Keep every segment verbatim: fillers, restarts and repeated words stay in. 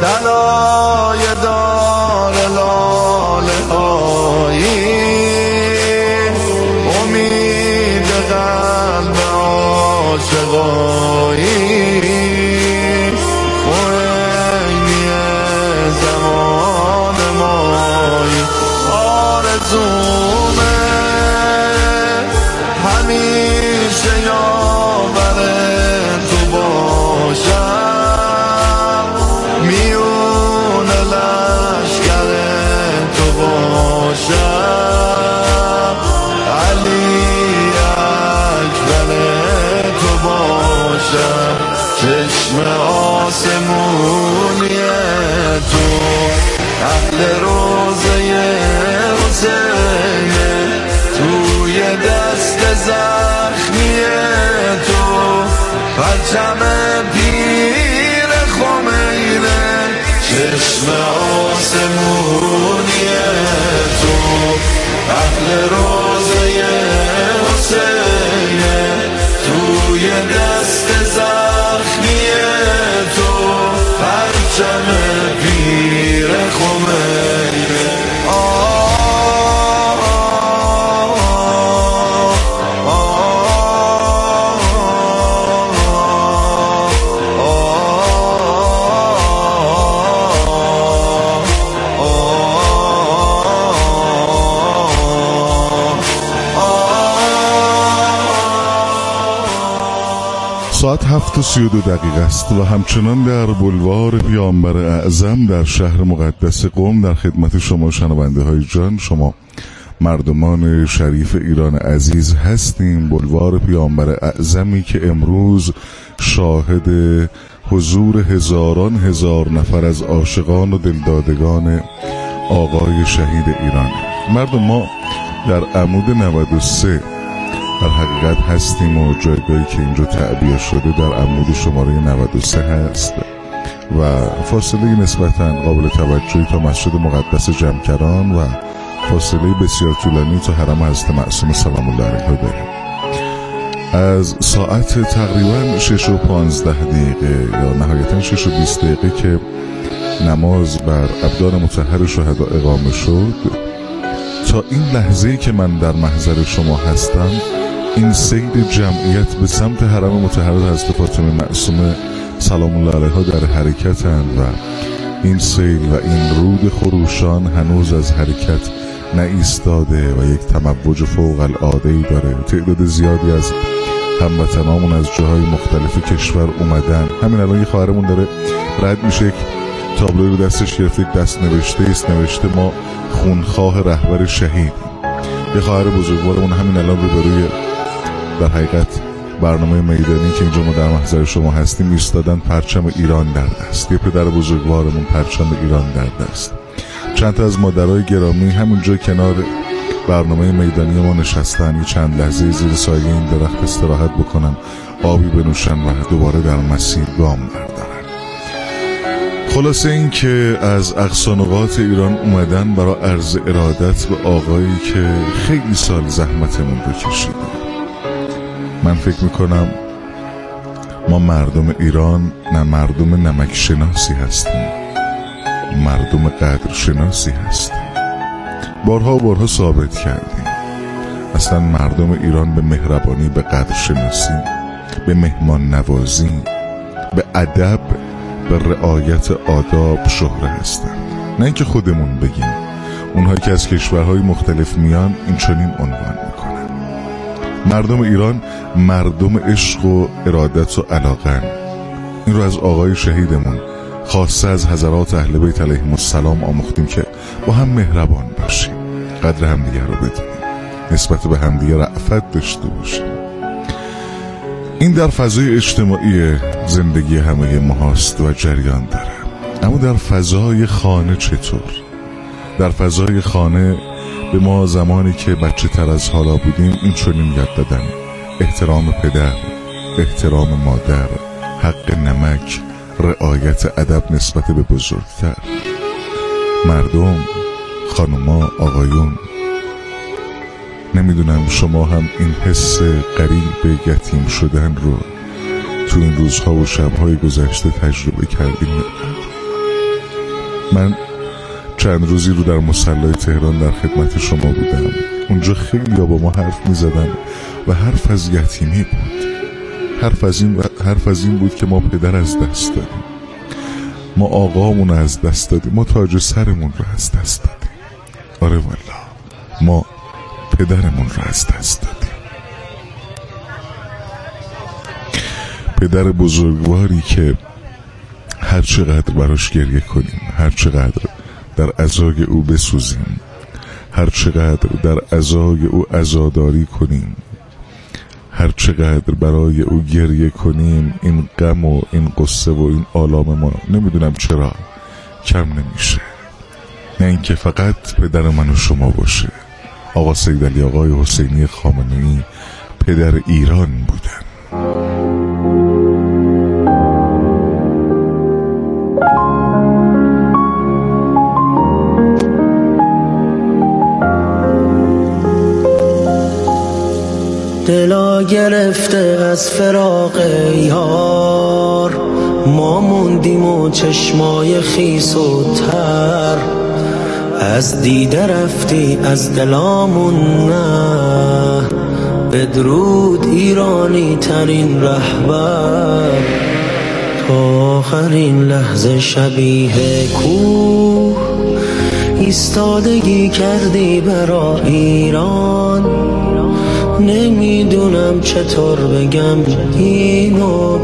طلای دار لاله هایی، امید قلب عاشقایی، خوینی زمان مایی. آرزومه همیشه یاور تو باشم، میون لشکر تو باشم، علی اکبر تو باشم، چشم آسمونی تو، اهل روزه حسین، توی دست زخمی تو، پرچم پیر خمینه، چشم آسمونی تو، اهل روزه حسین، توی دست زخمی تو، پرچم پیر خمینه. ساعت هفت و سی و دو دقیقه است و همچنان در بلوار پیامبر اعظم در شهر مقدس قم در خدمت شما شنونده های جان، شما مردمان شریف ایران عزیز هستیم. بلوار پیامبر اعظمی که امروز شاهد حضور هزاران هزار نفر از عاشقان و دلدادگان آقای شهید ایران. مردم، ما در عمود نود و سه در حقیقت هستیم و جایگاهی که اینجا تعبیه شده در عمود شماره نود و سه هست و فاصله نسبتاً قابل توجهی تا مسجد مقدس جمکران و فاصله بسیار طولانی تا حرم حضرت معصوم سلام الله علیه داریم. از ساعت تقریباً شش و پانزده دقیقه یا نهایتاً شش و بیست دقیقه که نماز بر ابدان مطهر شهدا اقامه شد تا این لحظه‌ای که من در محضر شما هستم، این سیل جمعیت به سمت حرم مطهر حضرت فاطمه معصومه سلام الله علیها در حرکتند و این سیل و این رود خروشان هنوز از حرکت نایستاده و یک تموج فوق العاده‌ای داره. تعداد زیادی از هموطنامون از جاهای مختلف کشور اومدن. همین الان یه خواهرمون داره رد میشه، یک تابلوی رو دستش گرفته، یک دست نوشته است، نوشته ما خونخواه رهبر شهید. یه خواهر بزرگوارمون همین الان روبروی در حقیقت برنامه میدانی که اینجا ما در محضر شما هستیم ایستادن، پرچم ایران در دست. یه پدر بزرگوارمون پرچم ایران در دست. چند تا از مادرای گرامی همونجا کنار برنامه میدانی ما نشستن، یه چند لحظه زیر سایه این درخت استراحت بکنن، آبی بنوشن و دوباره در مسیر گام بردارن. خلاصه این که از اقصا نقاط ایران اومدن برای عرض ارادت به آقایی که خیلی سال زحمتمون رو کشیده. من فکر میکنم ما مردم ایران نه مردم نمک شناسی هستیم، مردم قدر شناسی هستیم. بارها و بارها ثابت کردیم اصلا مردم ایران به مهربانی، به قدر شناسی، به مهمان نوازی، به ادب، به رعایت آداب شهره هستن. نه اینکه خودمون بگیم، اونهایی که از کشورهای مختلف میان این چنین عنوان میکنن. مردم ایران مردم عشق و ارادت و علاقن. این رو از آقای شهیدمون خاصه از حضرات اهل بیت علیهم السلام آموختیم که با هم مهربان باشیم، قدر همدیگه رو بدونیم، نسبت به همدیگه رأفت داشته باشیم. این در فضای اجتماعی زندگی همه ما هست و جریان داره. اما در فضای خانه چطور؟ در فضای خانه به ما زمانی که بچه تر از حالا بودیم این چنین یاد دادن: احترام پدر، احترام مادر، حق نمک، رعایت ادب نسبت به بزرگتر. مردم، خانوما، آقایون، نمیدونم شما هم این حس قریب یتیم شدن رو تو این روزها و شبهای گذشته تجربه کردین؟ من چند روزی رو در مصلی تهران در خدمت شما بودم. اونجا خیلی با ما حرف می زدن و حرف از یتیمی بود. حرف از این, حرف از این بود که ما پدر از دست دادیم، ما آقامون از دست دادیم، ما تاج سرمون رو از دست دادیم. آره والله ما پدرمون رو از دست دادیم. پدر بزرگواری که هر چقدر براش گریه کنیم، هر چقدر در عزای او بسوزیم، هر چقدر در عزای او عزاداری کنیم، هر چقدر برای او گریه کنیم، این غم و این قصه و این آلام ما نمیدونم چرا کم نمیشه. نه اینکه فقط پدر من و شما باشه. آقا سید علی آقای حسینی خامنه‌ای پدر ایران بودن. دلا گرفته از فراق یار، ما موندیم و چشمای خیس و تر، از دیده رفتی از دلامون نه. بدرود ایرانی ترین رهبر، تا آخرین لحظه شبیه کوه ایستادگی کردی برا ایران. نمیدونم چطور بگم اینو،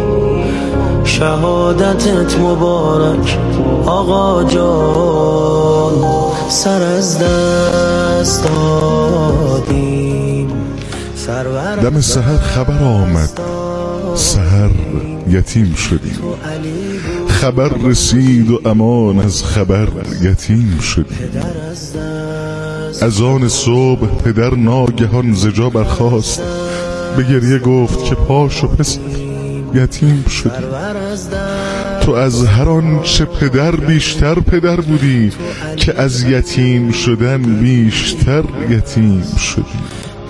شهادتت مبارک آقا جان، سر از دست دادیم. دم سحر خبر آمد، سحر یتیم شدیم. خبر رسید و امان از خبر یتیم شدیم. از آن صبح پدر ناگهان ز جا برخاست، به گریه گفت که پاش و پسر یتیم شدیم. تو از هر آنچه پدر بیشتر پدر بودی، که از یتیم شدن بیشتر یتیم شدیم.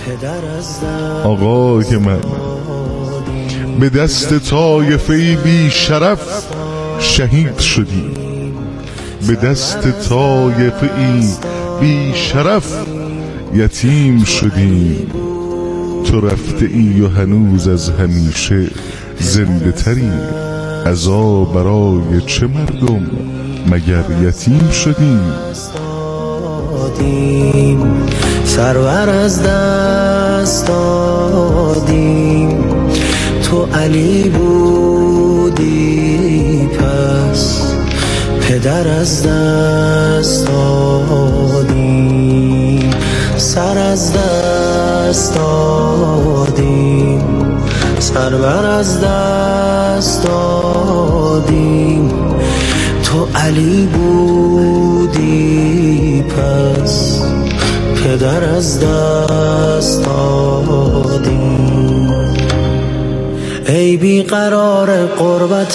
آقای من به دست طایفه بی شرف شهید شدیم. به دست طایفه بی شرف یتیم شدیم. تو رفته ای و هنوز از همیشه زنده تری، عزا برای چه مردم مگر یتیم شدیم. سرور از دست دادیم، تو علی بودی پس پدر از دست دادیم. سر از دست دادیم، سرور از دست دادیم، تو علی بودی پس پدر از دست دادیم. ای بی قرار قربت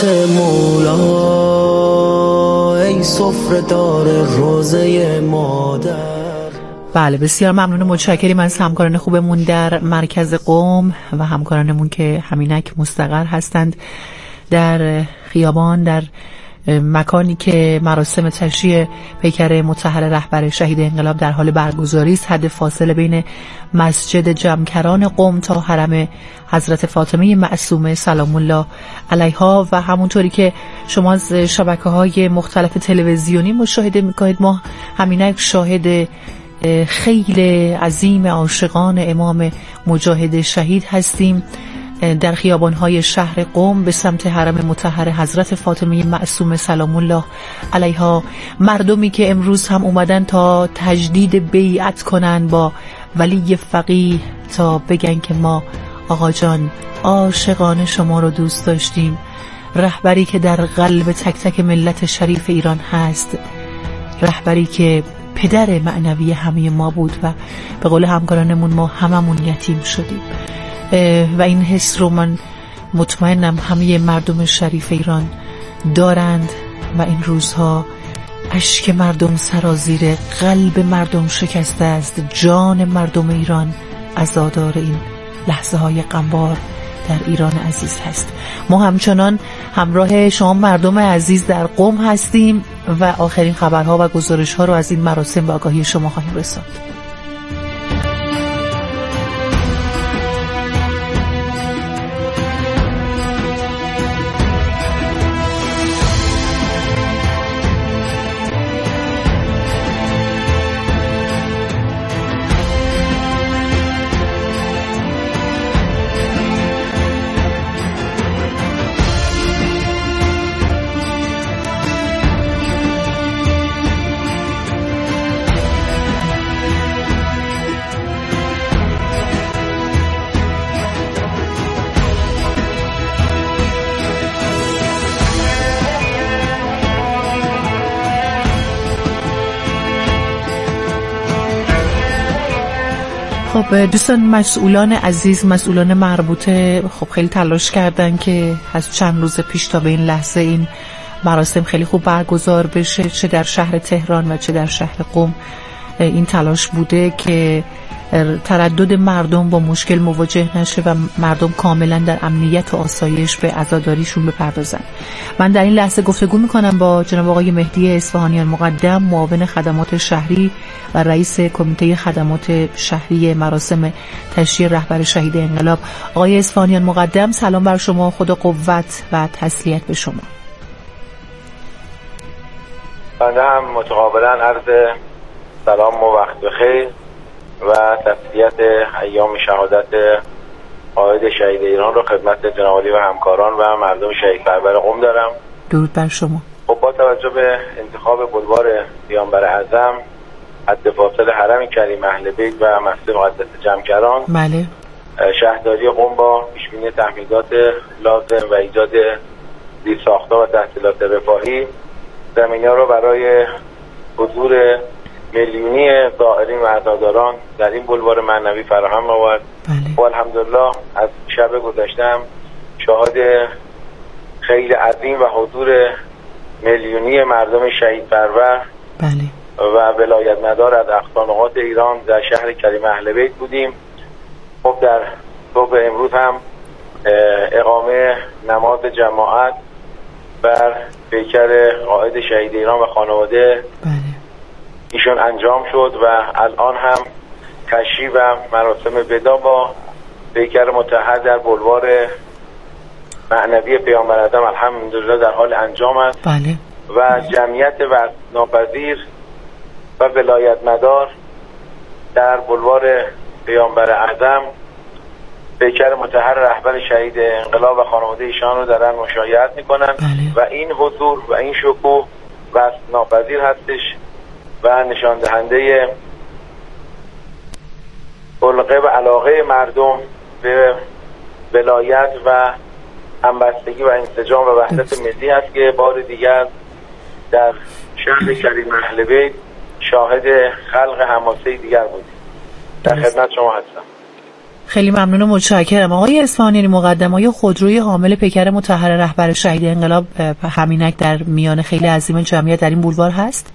مولا، ای سفره دار روزه مادر. بله بسیار ممنون، متشکریم از همکاران خوبمون در مرکز قم و همکارانمون که همینک مستقر هستند در خیابان، در مکانی که مراسم تشییع پیکر مطهر رهبر شهید انقلاب در حال برگزاری است. حد فاصله بین مسجد جمکران قم تا حرم حضرت فاطمه معصومه سلام الله علیها و همونطوری که شما از شبکه‌های مختلف تلویزیونی مشاهده می‌کنید، ما همینک شاهد خیلی عظیم عاشقان امام مجاهد شهید هستیم در خیابان‌های شهر قم به سمت حرم مطهر حضرت فاطمه معصومه سلام الله علیها. مردمی که امروز هم اومدن تا تجدید بیعت کنن با ولی فقیه، تا بگن که ما آقا جان عاشقانه شما رو دوست داشتیم. رهبری که در قلب تک تک ملت شریف ایران هست، رهبری که پدر معنوی همه ما بود و به قول همکارانمون ما هممون یتیم شدیم. و این حس رو من مطمئنم همه مردم شریف ایران دارند و این روزها اشک مردم سرازیر، قلب مردم شکسته است، جان مردم ایران عزادار این لحظه های غمبار در ایران عزیز هست. ما همچنان همراه شما مردم عزیز در قم هستیم و آخرین خبرها و گزارش‌ها رو از این مراسم به آگاهی شما خواهیم رساند. خب دوستان، مسئولان عزیز، مسئولان مربوطه خب خیلی تلاش کردن که از چند روز پیش تا به این لحظه این مراسم خیلی خوب برگزار بشه، چه در شهر تهران و چه در شهر قم. این تلاش بوده که تردد مردم با مشکل مواجه نشه و مردم کاملا در امنیت و آسایش به عزاداریشون بپردازن. من در این لحظه گفتگو میکنم با جناب آقای مهدی اصفهانیان مقدم، معاون خدمات شهری و رئیس کمیته خدمات شهری مراسم تشییع رهبر شهید انقلاب. آقای اصفهانیان مقدم، سلام بر شما، خدا قوت و تسلیت به شما. بنده هم متقابلا عرض سلام و وقت بخیر و تسلیت ایام شهادت قائد شهید ایران رو خدمت جناب عالی و همکاران و مردم شهید پرور قم دارم. درود بر شما. خب با توجه به انتخاب بلوار پیامبر اعظم حد فاصل حرم کریم اهل بیت و مسجد مقدس جمکران، بله، شهرداری قم با پیشبینی تحمیلات لازم و ایجاد زیرساخت‌ها و تحصیلات رفاهی زمینه رو برای حضور میلیونی زائرین و عزاداران در این بلوار معنوی فراهم آورد. بله. و الحمدلله از شب گذشتم شاهد خیلی عظیم و حضور میلیونی مردم شهید پرور بله. و ولایت مدار از اقصانقاط ایران در شهر کریم اهل بیت بودیم. خب در صبح امروز هم اقامه نماز جماعت بر پیکر قائد شهید ایران و خانواده بله. ایشون انجام شد و الان هم تشییع و مراسم ودا با پیکر متحد در بلوار معنوی پیامبر اعظم الحمدلله در حال انجام است. بله. و جمعیت و ناپذیر و ولایت مدار در بلوار پیامبر اعظم پیکر متحد رهبر شهید انقلاب و خانواده ایشان رو دارن مشایعت میکنن. بله. و این حضور و این شکوه و ناپذیر هستش و نشان دهنده علقه و علاقه مردم به ولایت و همبستگی و انسجام و وحدت ملی است که بار دیگر در شهر کریم اهل بیت شاهد خلق حماسه دیگر بودیم. در خدمت شما هستم. خیلی ممنون و متشکرم. آقای اصفهانیان مقدم، آیا خودروی حامل پیکر مطهر رهبر شهید انقلاب همینک در میان خیلی عظیم جمعیت در این بولوار هست؟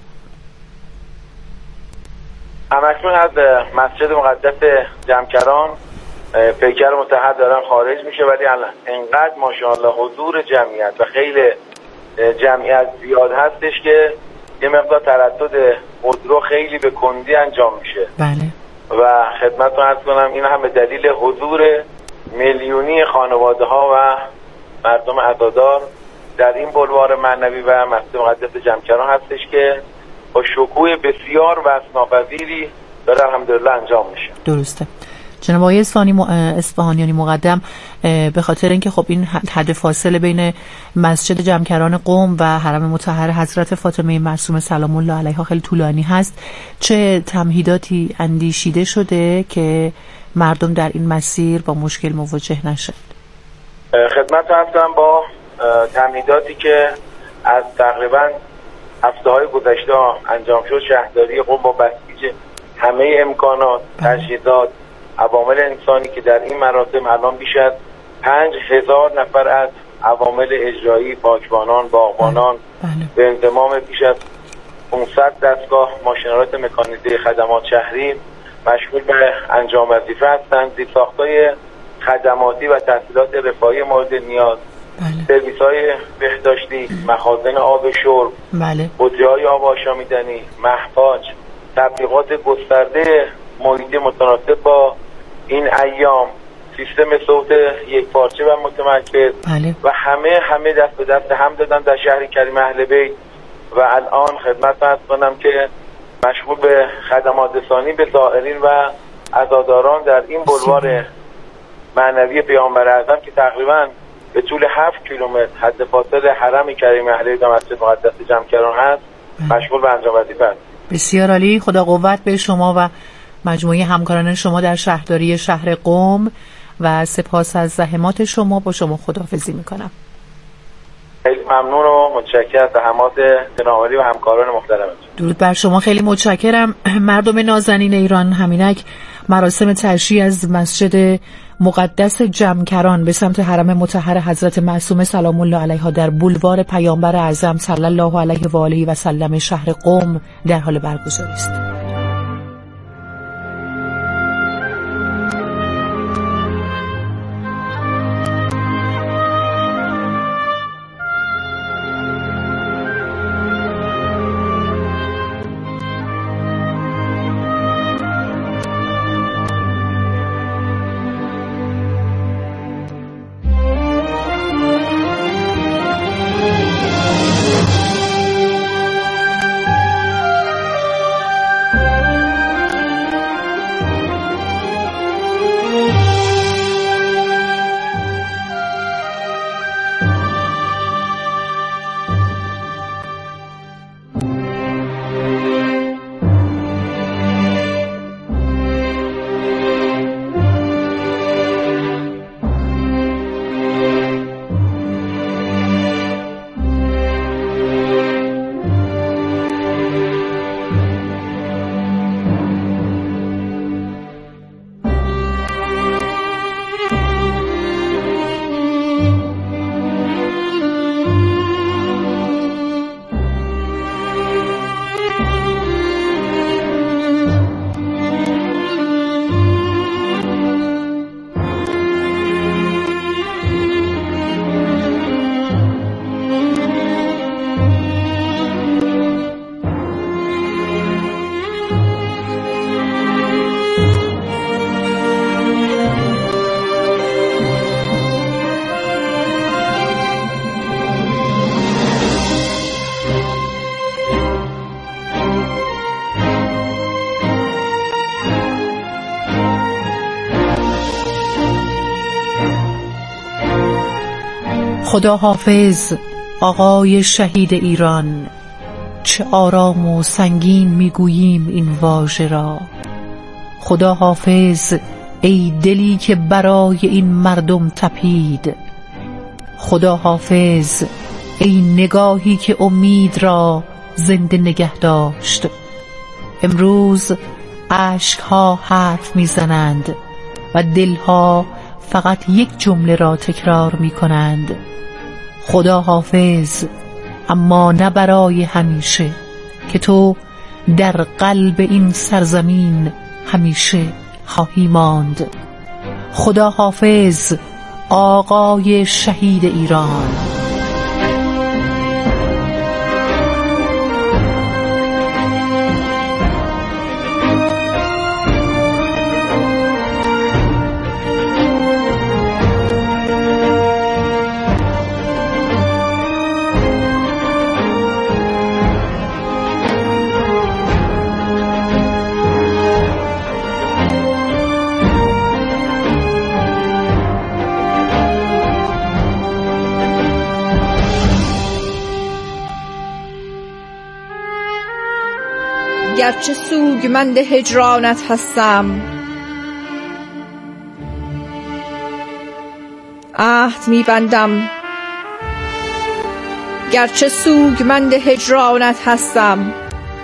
همکنون از مسجد مقدس جمکران پیکر متحد دارن خارج میشه، ولی انقدر ماشاءالله حضور جمعیت و خیلی جمعیت زیاد هستش که یه مقدار تردد خودرو خیلی به کندی انجام میشه. بله. و خدمتتون عرض کنم این هم به دلیل حضور میلیونی خانواده ها و مردم عزادار در این بلوار معنوی و مسجد مقدس جمکران هستش که با شکوه بسیار وسناپذیری داره الحمدلله انجام میشه. درسته. جناب آقای اصفهانیانی مقدم، به خاطر اینکه خب این حد فاصله بین مسجد جمکران قم و حرم مطهر حضرت فاطمه معصومه سلام الله علیها خیلی طولانی هست، چه تمهیداتی اندیشیده شده که مردم در این مسیر با مشکل مواجه نشد؟ خدمت هستم با تمهیداتی که از تقریبا هفته های گذشته انجام شد. شهرداری قم با بسیج همه امکانات، تجهیزات، عوامل انسانی که در این مراسم الان بیش از پنج هزار نفر از عوامل اجرایی، پاکبانان، باغبانان به انضمام بیش از پانصد دستگاه ماشینالات مکانیزه خدمات شهری مشغول به انجام وظیفه هستند. زیرساخت‌های خدماتی و تحصیلات رفاهی مورد نیاز بله. سرویس های بهداشتی، مخازن آب شرب، بله. بودجه‌های آب آشامیدنی، محتاج، تبلیغات گسترده محیطی متناسب با این ایام، سیستم صوت یک پارچه و متمرکز، بله. و همه همه دست به دست هم دادن در شهر کریم اهل بیت. و الان خدمت عرض کنم که مشغول به خدمات رسانی به زائرین و عزاداران در این بلوار معنوی پیامبر اعظم که تقریبا به طول هفت کیلومتر حد فاصل حرم کریم اهل بیت و مسجد مقدس جمکران هست مشغول به انجام وظیفه است. بسیار عالی. خدا قوت به شما و مجموعه همکاران شما در شهرداری شهر قم و سپاس از زحمات شما. با شما خداحافظی میکنم. خیلی ممنون و متشکرم از زحمات جنابعالی و همکاران محترمتون. درود بر شما، خیلی متشکرم. مردم نازنین ایران، همینک مراسم تشییع از مسجد مقدس جمکران به سمت حرم مطهر حضرت معصومه سلام الله علیها در بولوار پیامبر اعظم صلی الله علیه و آله و سلم شهر قم در حال برگزاری است. خدا حافظ آقای شهید ایران، چه آرام و سنگین میگوییم این واژه را. خدا حافظ ای دلی که برای این مردم تپید. خدا حافظ ای نگاهی که امید را زنده نگه داشت. امروز اشکها حرف میزنند و دلها فقط یک جمله را تکرار میکنند: خدا حافظ، اما نه برای همیشه، که تو در قلب این سرزمین همیشه خواهی ماند. خدا حافظ آقای شهید ایران. گرچه سوگمند هجرانت هستم، عهد می‌بندم. گرچه سوگمند هجرانت هستم،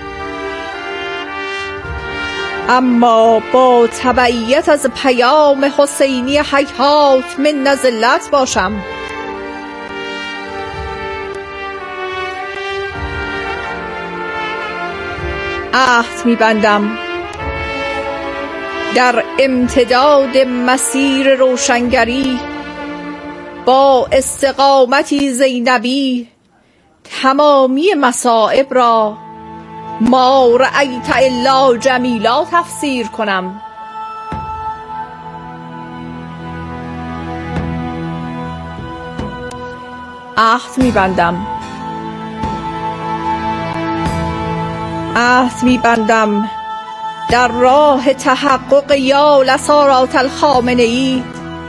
اما با تبعیت از پیام حسینی هیهات من نزلت باشم. عهد می‌بندم در امتداد مسیر روشنگری با استقامتی زینبی تمامی مصائب را ما رأیت الا جمیلا تفسیر کنم. عهد می‌بندم عهد می‌بندم در راه تحقق یا لسارات الخامنه‌ای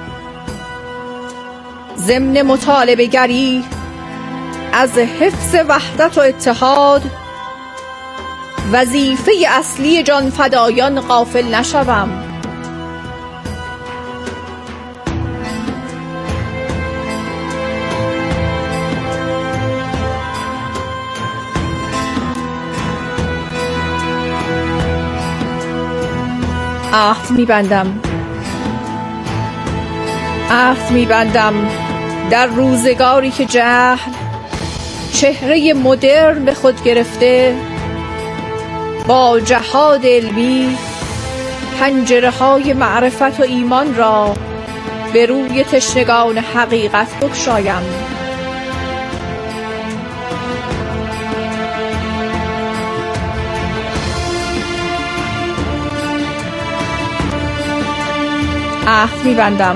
ضمن مطالبه گری از حفظ وحدت و اتحاد وظیفه اصلی جان فدایان غافل نشوم. عهد می‌بندم عهد می‌بندم در روزگاری که جهل چهره مدرن به خود گرفته با جهاد علمی پنجره‌های معرفت و ایمان را به روی تشنگان حقیقت بگشایم. عهد می‌بندم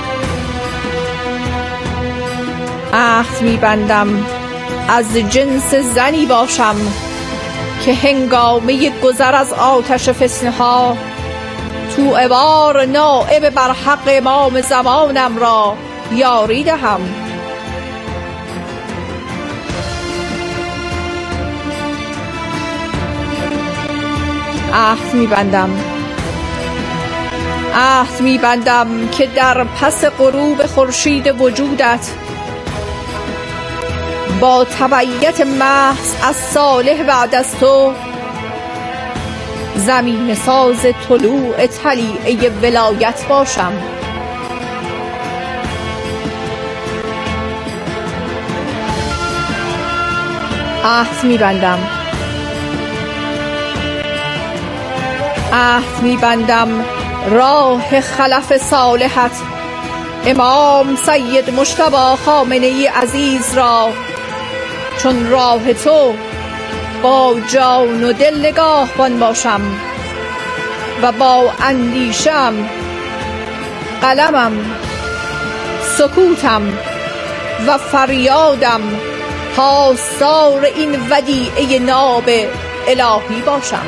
عهد می‌بندم از جنس زنی باشم که هنگامه گذر از آتش فتنه ها تو عبار نائب بر حق امام زمانم را یاری دهم. عهد می‌بندم عهد می‌بندم که در پس غروب خورشید وجودت با تبعیت محض از صالح بعد از تو زمین ساز طلوع طلیعه ولایت باشم. عهد می‌بندم عهد می‌بندم راه خلف صالحت امام سید مجتبی خامنه‌ای عزیز را چون راه تو با جان و دل نگاهبان باشم و با اندیشم، قلمم، سکوتم و فریادم پاسدار این ودیعه ناب الهی باشم.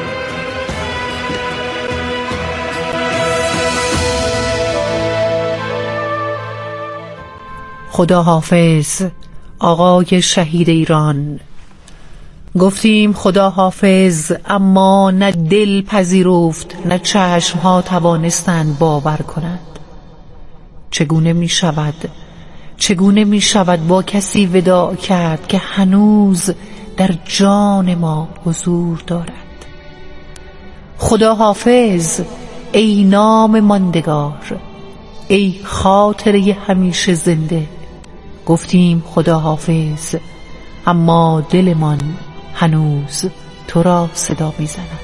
خدا حافظ آقای شهید ایران. گفتیم خدا حافظ، اما نه دل پذیرفت نه چشم ها توانستند باور کنند. چگونه می شود چگونه می شود با کسی وداع کرد که هنوز در جان ما حضور دارد؟ خدا حافظ ای نام ماندگار، ای خاطره همیشه زنده. گفتیم خدا حافظ، اما دلمان هنوز تو را صدا می زند.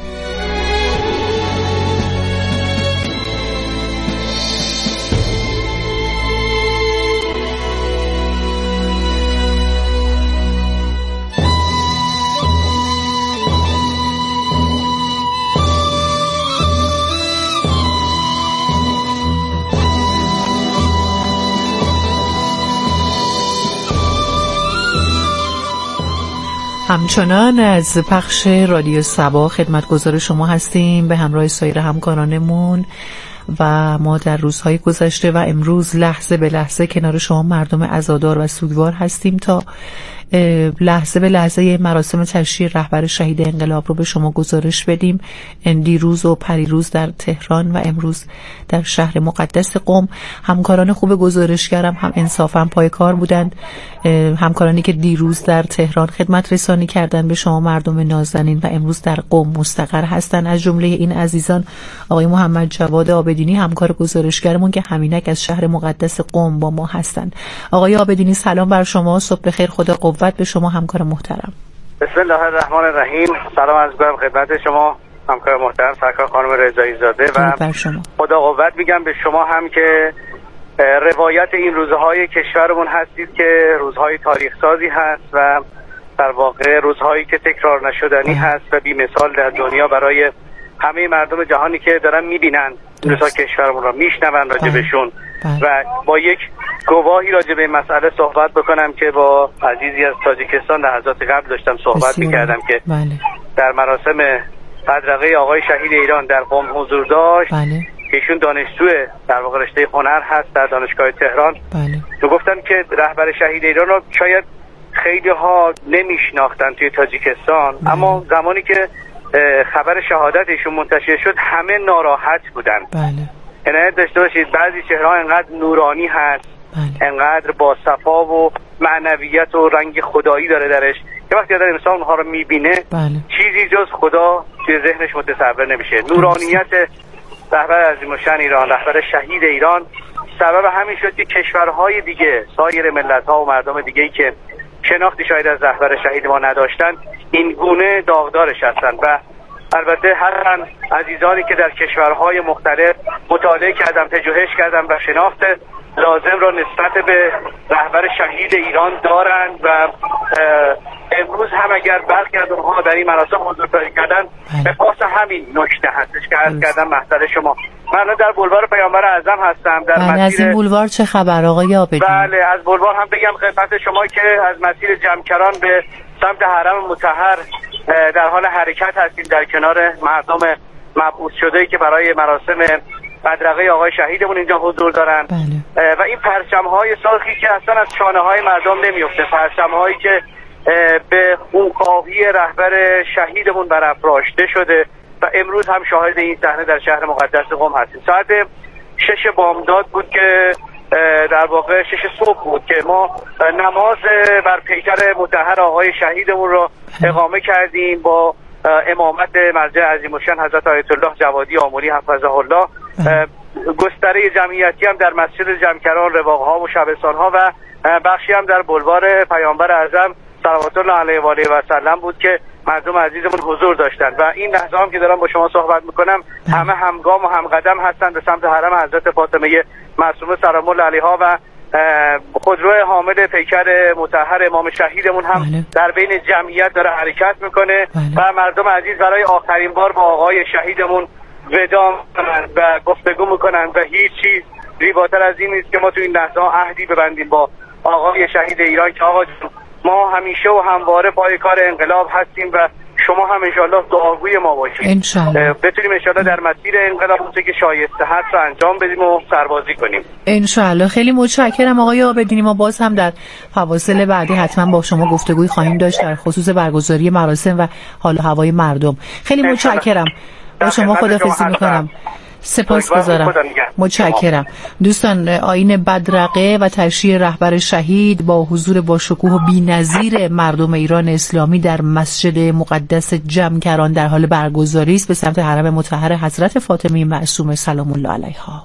همچنان از پخش رادیو صبا خدمتگزار شما هستیم به همراه سایر همکارانمون و ما در روزهای گذشته و امروز لحظه به لحظه کنار شما مردم عزادار و سوگوار هستیم تا لحظه به لحظه مراسم تشییع رهبر شهید انقلاب رو به شما گزارش بدیم. دیروز و پریروز در تهران و امروز در شهر مقدس قم همکاران خوب گزارشگرم هم انصافا پای کار بودند. همکارانی که دیروز در تهران خدمت رسانی کردند به شما مردم نازنین و امروز در قم مستقر هستند. از جمله این عزیزان آقای محمد جواد عابدینی همکار گزارشگرمون که همینک از شهر مقدس قم با ما هستند. آقای عابدینی سلام بر شما، صبح بخیر، خدا قوت به شما همکار محترم. بسم الله الرحمن الرحیم. سلام عرض می‌کنم خدمت شما همکار محترم سرکار خانم رضایی زاده و بر شما. خدا قوت میگم به شما هم که روایت این روزهای کشورمون هستید که روزهای تاریخ سازی هست و در واقع روزهایی که تکرار نشدنی هست و بی مثال در دنیا برای همه مردم جهانی که دارن میبینن روزها کشورمون رو میشنون راجبشون و با یک گواهی راجع به این مسئله صحبت بکنم که با عزیزی از تاجیکستان لحظات قبل داشتم صحبت میکردم که بله. در مراسم بدرقه آقای شهید ایران در قم حضور داشت. بله. ایشون دانشجو در واقع رشته هنر هست در دانشگاه تهران. بله. تو گفتن که رهبر شهید ایران رو شاید خیلی ها نمیشناختن توی تاجیکستان. بله. اما زمانی که خبر شهادت ایشون منتشر شد همه ناراحت بودن. بله. عنایت داشته باشید بعضی چهره‌ها انقدر نورانی هست، بله. انقدر با صفا و معنویت و رنگ خدایی داره درش که وقتی آدم انسان اونها رو میبینه بله. چیزی جز خدا توی ذهنش متصور نمیشه. نورانیت رهبر عظیم‌الشأن ایران، رهبر شهید ایران سبب همین شد که کشورهای دیگه، سایر ملت‌ها و مردم دیگه‌ای که شناختی شاید از رهبر شهید ما نداشتن این گونه داغدارش هستن و البته هر عزیزانی که در کشورهای مختلف مطالعه کردم، پژوهش کردم و شناخت لازم را نسبت به رهبر شهید ایران دارند و امروز هم اگر برخی از اونها در این مراسم حضور کردن به پاس همین نکته هستش که عرض کردم محضر شما. من در بلوار پیامبر اعظم هستم در مسیر. از این بلوار چه خبر آقای عابدی؟ بله از بلوار هم بگم خدمت شما که از مسیر جمکران به سمت حرم مطهر در حال حرکت هستیم در کنار مردم مبعوث شده که برای مراسم بدرقه آقای شهیدمون اینجا حضور دارن. بله. و این پرچم‌های سرخی که اصلا از شانه‌های مردم نمیفته، پرچم‌هایی که به خونخواهی رهبر شهیدمون برافراشته شده و امروز هم شاهد این صحنه در شهر مقدس قم هستیم. ساعت شش بامداد بود که در واقع شش صبح بود که ما نماز بر پیکر مطهر آقای شهیدمون رو اقامه کردیم با امامت مرجع عظیم‌الشأن حضرت آیت الله جوادی آملی حفظه الله. گستره جمعیتی هم در مسجد جمکران، رواق‌ها و شبستان‌ها و بخشی هم در بلوار پیامبر اعظم صلوات الله علیه و آله و سلم بود که مردم عزیزمون حضور داشتن و این لحظه هم که دارم با شما صحبت میکنم همه همگام و همقدم هستن به سمت حرم حضرت فاطمه معصومه سلام الله علیها و خودرو حامل پیکر مطهر امام شهیدمون هم بله. در بین جمعیت داره حرکت میکنه بله. و مردم عزیز برای آخرین بار با آقای شهیدمون وداع میکنن و گفتگو میکنن و هیچ چیز زیباتر از این نیست که ما تو این لحظه عهدی ببندیم با آقای شهید ایران که آقا ما همیشه و همواره پای کار انقلاب هستیم و شما هم انشالله دعاگوی ما باشید انشالله بتونیم انشالله در مسیر انقلاب اون که شایسته هست رو انجام بدیم و سربازی کنیم انشالله. خیلی متشکرم آقای عابدی. ما باز هم در فواصل بعدی حتما با شما گفتگوی خواهیم داشت در خصوص برگزاری مراسم و حال و هوای مردم. خیلی متشکرم. با شما خداحافظی میکنم. سپاس گذارم. متشکرم. دوستان آیین بدرقه و تشییع رهبر شهید با حضور با شکوه و بی‌نظیر مردم ایران اسلامی در مسجد مقدس جمکران در حال برگزاری است به سمت حرم مطهر حضرت فاطمه معصومه سلام الله علیها.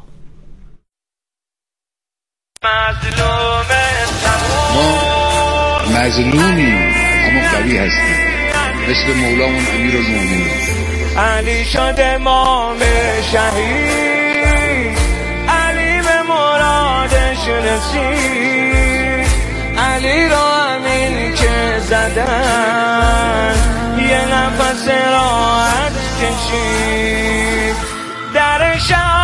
ما مظلومیم اما قوی هستیم مثل مولامون امیرالمومنین. علی شد امام شهید، علی به مرادش رسید، علی را همین که زدن یه نفس راحت کشید در شهر